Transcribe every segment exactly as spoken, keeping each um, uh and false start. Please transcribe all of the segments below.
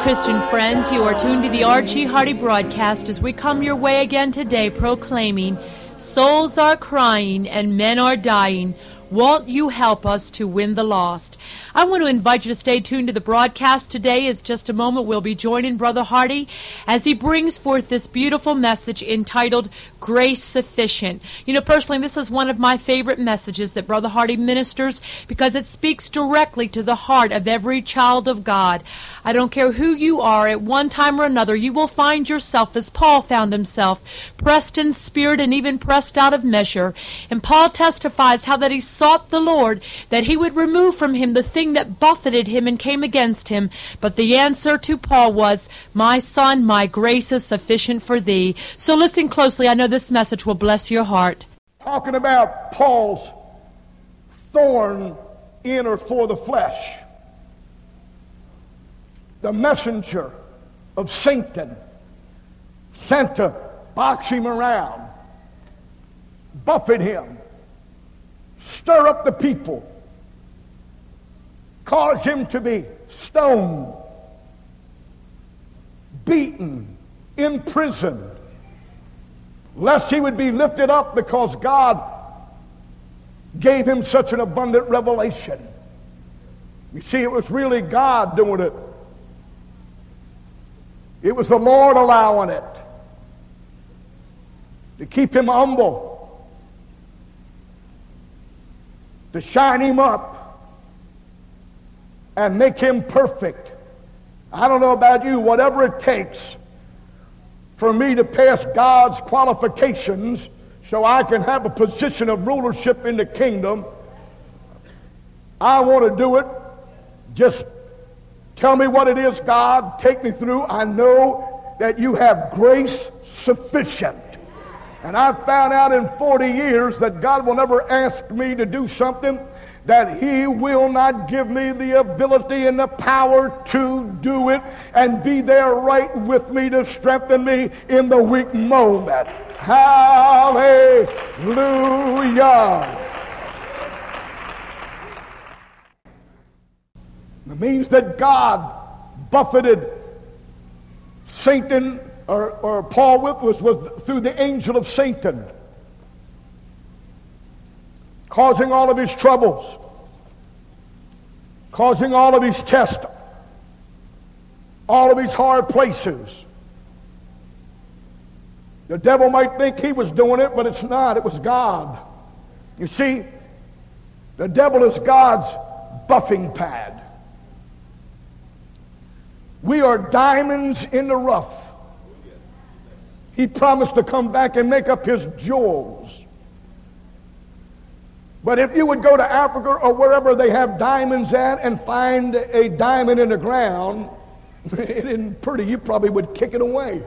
Christian friends. You are tuned to the R G Hardy broadcast as we come your way again today proclaiming, souls are crying and men are dying. Won't you help us to win the lost? I want to invite you to stay tuned to the broadcast today. As just a moment we'll be joining Brother Hardy as he brings forth this beautiful message entitled Grace Sufficient. You know, personally, this is one of my favorite messages that Brother Hardy ministers because it speaks directly to the heart of every child of God. I don't care who you are, at one time or another, you will find yourself, as Paul found himself, pressed in spirit and even pressed out of measure. And Paul testifies how that he sought the Lord, that he would remove from him the thing that buffeted him and came against him. But the answer to Paul was, my son, my grace is sufficient for thee. So listen closely. I know this message will bless your heart. Talking about Paul's thorn in or for the flesh. The messenger of Satan sent to box him around, buffet him, stir up the people, cause him to be stoned, beaten, imprisoned, lest he would be lifted up because God gave him such an abundant revelation. You see, it was really God doing it. It was the Lord allowing it to keep him humble, to shine him up and make him perfect. I don't know about you, whatever it takes for me to pass God's qualifications so I can have a position of rulership in the kingdom, I want to do it. Just tell me what it is, God. Take me through. I know that you have grace sufficient. And I've found out in forty years that God will never ask me to do something that he will not give me the ability and the power to do it and be there right with me to strengthen me in the weak moment. Hallelujah. It means that God buffeted Satan, or, or Paul with, was, was through the angel of Satan, causing all of his troubles, causing all of his tests, all of his hard places. The devil might think he was doing it, but it's not. It was God. You see, the devil is God's buffing pad. We are diamonds in the rough. He promised to come back and make up his jewels. But if you would go to Africa or wherever they have diamonds at and find a diamond in the ground, it isn't pretty, you probably would kick it away.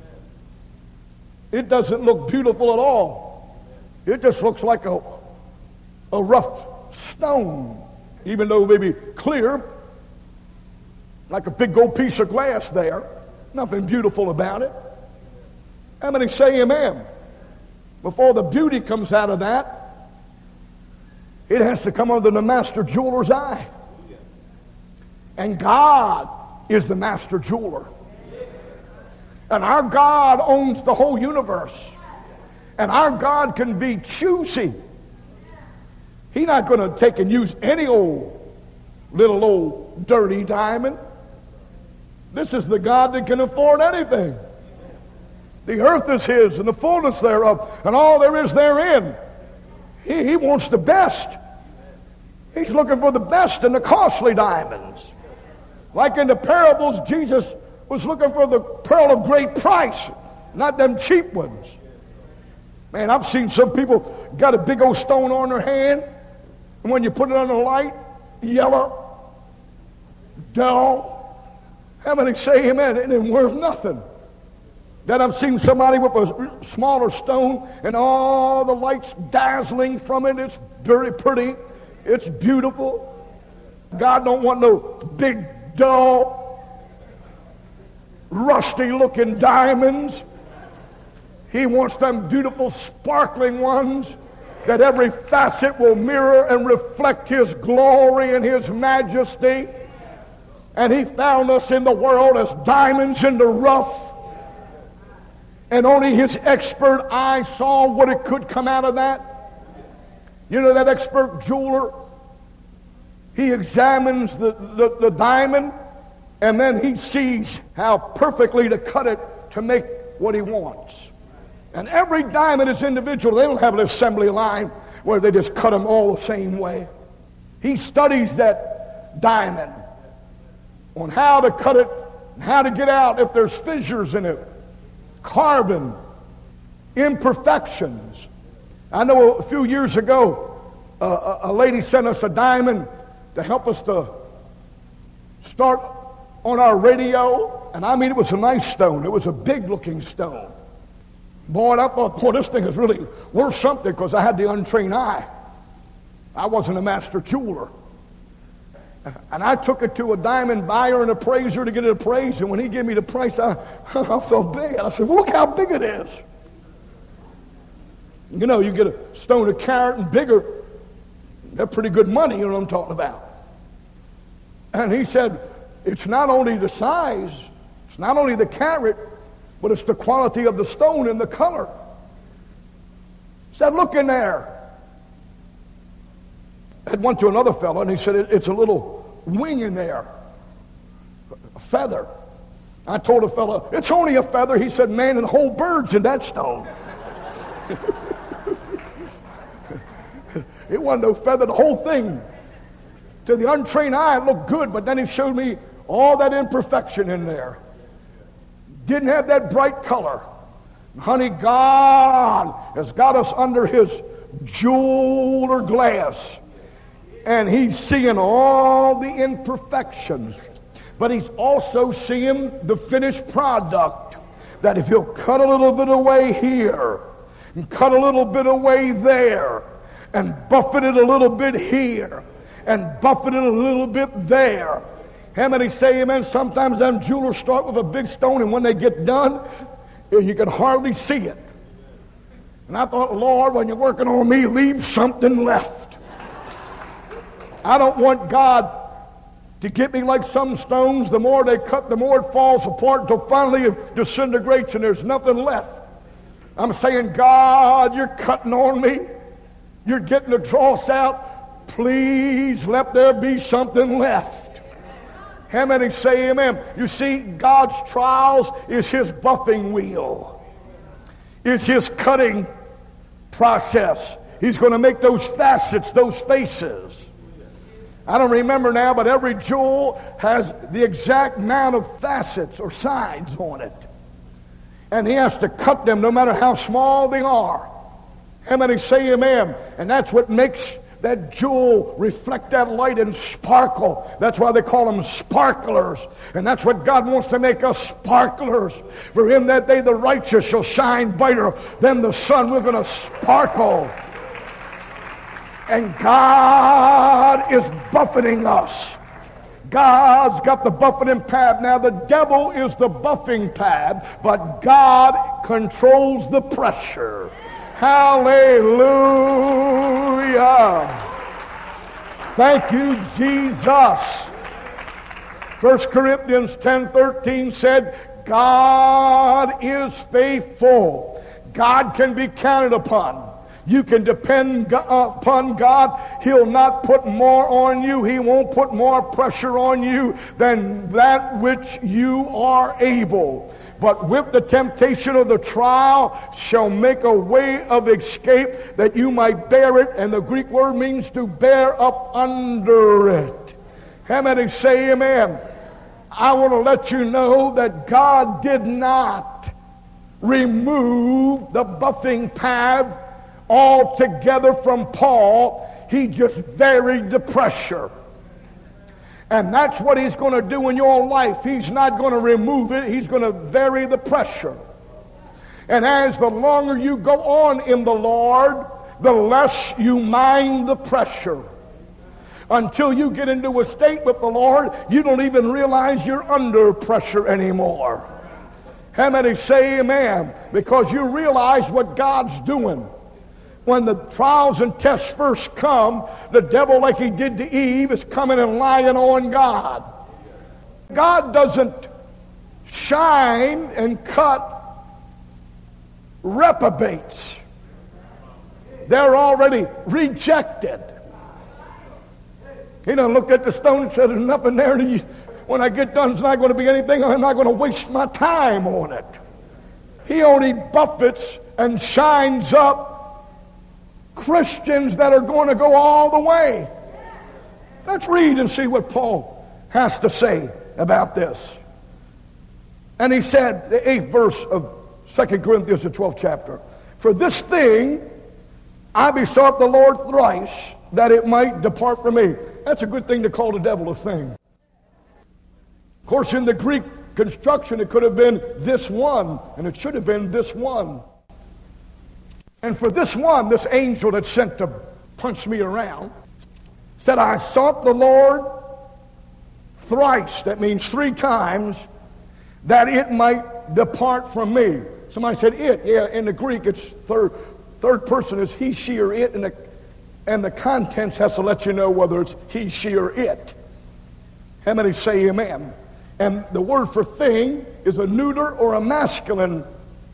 It doesn't look beautiful at all. It just looks like a, a rough stone, even though maybe clear, like a big gold piece of glass there. Nothing beautiful about it. How many say amen? Before the beauty comes out of that, it has to come under the master jeweler's eye. And God is the master jeweler. And our God owns the whole universe. And our God can be choosy. He's not going to take and use any old, little old dirty diamond. This is the God that can afford anything. The earth is his and the fullness thereof and all there is therein. He, he wants the best. He's looking for the best and the costly diamonds. Like in the parables, Jesus was looking for the pearl of great price, not them cheap ones. Man, I've seen some people got a big old stone on their hand, and when you put it under the light, yellow, dull. How many say amen? It ain't worth nothing. Then I've seen somebody with a smaller stone and all the lights dazzling from it. It's very pretty. It's beautiful. God don't want no big, dull, rusty-looking diamonds. He wants them beautiful, sparkling ones that every facet will mirror and reflect his glory and his majesty. And he found us in the world as diamonds in the rough. And only his expert eye saw what it could come out of that. You know that expert jeweler? He examines the, the, the diamond, and then he sees how perfectly to cut it to make what he wants. And every diamond is individual. They don't have an assembly line where they just cut them all the same way. He studies that diamond on how to cut it, and how to get out if there's fissures in it, carbon, imperfections. I know a few years ago, uh, a lady sent us a diamond to help us to start on our radio, and I mean it was a nice stone. It was a big-looking stone. Boy, and I thought, boy, this thing is really worth something, because I had the untrained eye. I wasn't a master jeweler. And I took it to a diamond buyer and appraiser to get it appraised, and when he gave me the price, I, I felt big. I said, well, look how big it is. You know, you get a stone a carat and bigger, they're pretty good money, you know what I'm talking about. And he said, it's not only the size, it's not only the carat, but it's the quality of the stone and the color. He said, look in there. I went to another fellow, and he said, it's a little wing in there, a feather. I told a fellow, it's only a feather. He said, man, and the whole bird's in that stone. It wasn't no feather, the whole thing. To the untrained eye, it looked good, but then he showed me all that imperfection in there. Didn't have that bright color. Honey, God has got us under his jeweler glass, and he's seeing all the imperfections, but he's also seeing the finished product, that if he'll cut a little bit away here and cut a little bit away there and buffet it a little bit here and buffet it a little bit there. How many say amen? Sometimes them jewelers start with a big stone, and when they get done, you can hardly see it. And I thought, Lord, when you're working on me, leave something left. I don't want God to get me like some stones. The more they cut, the more it falls apart until finally it disintegrates and there's nothing left. I'm saying, God, you're cutting on me. You're getting the dross out. Please let there be something left. How many say amen? You see, God's trials is his buffing wheel. It's his cutting process. He's going to make those facets, those faces. I don't remember now, but every jewel has the exact amount of facets or sides on it. And he has to cut them no matter how small they are. How many say amen? And that's what makes that jewel reflect that light and sparkle. That's why they call them sparklers. And that's what God wants to make us, sparklers. For in that day the righteous shall shine brighter than the sun. We're going to sparkle. And God is buffeting us. God's got the buffeting pad. Now the devil is the buffing pad, but God controls the pressure. Hallelujah. Thank you, Jesus. First Corinthians ten thirteen said, God is faithful. God can be counted upon. You can depend upon God. He'll not put more on you. He won't put more pressure on you than that which you are able. But with the temptation of the trial shall make a way of escape that you might bear it. And the Greek word means to bear up under it. How many say amen? I want to let you know that God did not remove the buffing pad altogether from Paul. He just varied the pressure. And that's what he's going to do in your life. He's not going to remove it. He's going to vary the pressure. And as the longer you go on in the Lord, the less you mind the pressure. Until you get into a state with the Lord, you don't even realize you're under pressure anymore. How many say amen? Because you realize what God's doing. When the trials and tests first come, the devil, like he did to Eve, is coming and lying on God. God doesn't shine and cut reprobates. They're already rejected. He done looked at the stone and said, there's nothing there. To you. When I get done, it's not going to be anything. I'm not going to waste my time on it. He only buffets and shines up Christians that are going to go all the way. Let's read and see what Paul has to say about this. And he said, the eighth verse of Second Corinthians, the twelfth chapter, for this thing I besought the Lord thrice, that it might depart from me. That's a good thing to call the devil a thing. Of course, in the Greek construction, it could have been this one, and it should have been this one. And for this one, this angel that's sent to punch me around, said, I sought the Lord thrice, that means three times, that it might depart from me. Somebody said it. Yeah, in the Greek, it's third third person is he, she, or it, and the, and the contents has to let you know whether it's he, she, or it. How many say amen? And the word for thing is a neuter or a masculine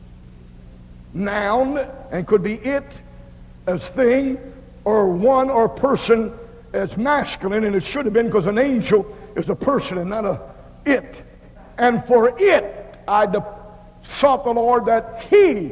noun, and could be it as thing, or one or person as masculine, and it should have been, because an angel is a person and not a it. And for it I de- sought the Lord that he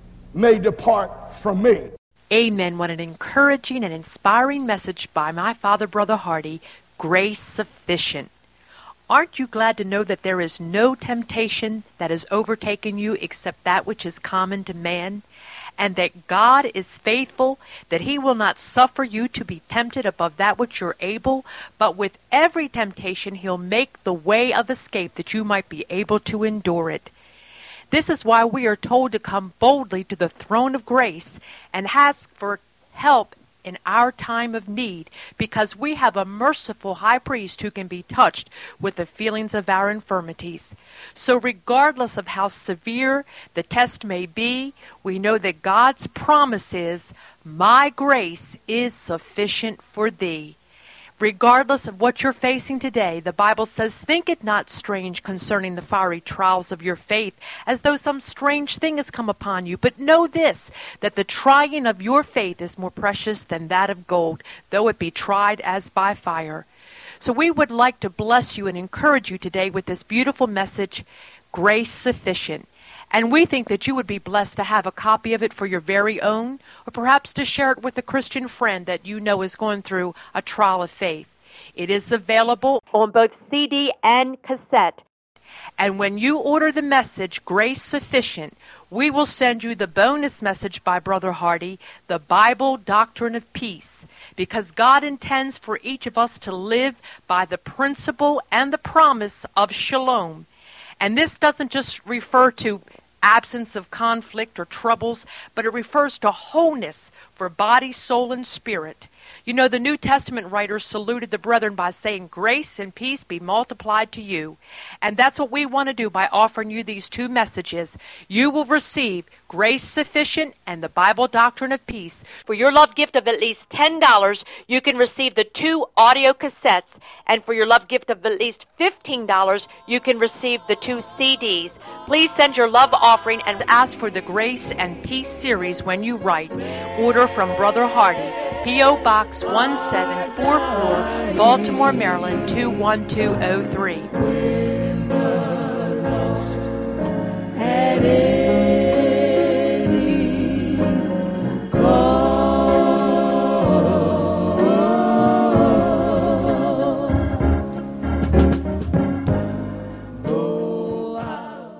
may depart from me. Amen. What an encouraging and inspiring message by my father, Brother Hardy. Grace sufficient. Aren't you glad to know that there is no temptation that has overtaken you except that which is common to man? And that God is faithful, that he will not suffer you to be tempted above that which you're able, but with every temptation he'll make the way of escape that you might be able to endure it. This is why we are told to come boldly to the throne of grace and ask for help in our time of need, because we have a merciful high priest who can be touched with the feelings of our infirmities. So regardless of how severe the test may be, we know that God's promise is, my grace is sufficient for thee. Regardless of what you're facing today, the Bible says, think it not strange concerning the fiery trials of your faith, as though some strange thing has come upon you. But know this, that the trying of your faith is more precious than that of gold, though it be tried as by fire. So we would like to bless you and encourage you today with this beautiful message, Grace Sufficient. And we think that you would be blessed to have a copy of it for your very own, or perhaps to share it with a Christian friend that you know is going through a trial of faith. It is available on both C D and cassette. And when you order the message, Grace Sufficient, we will send you the bonus message by Brother Hardy, the Bible Doctrine of Peace, because God intends for each of us to live by the principle and the promise of shalom. And this doesn't just refer to absence of conflict or troubles, but it refers to wholeness for body, soul, and spirit. You know, the New Testament writers saluted the brethren by saying, grace and peace be multiplied to you. And that's what we want to do by offering you these two messages. You will receive Grace Sufficient and the Bible Doctrine of Peace. For your love gift of at least ten dollars, you can receive the two audio cassettes. And for your love gift of at least fifteen dollars, you can receive the two C Ds. Please send your love offering and ask for the Grace and Peace series when you write. Order from Brother Hardy, P O Box one seven four four, Baltimore, Maryland two one two oh three.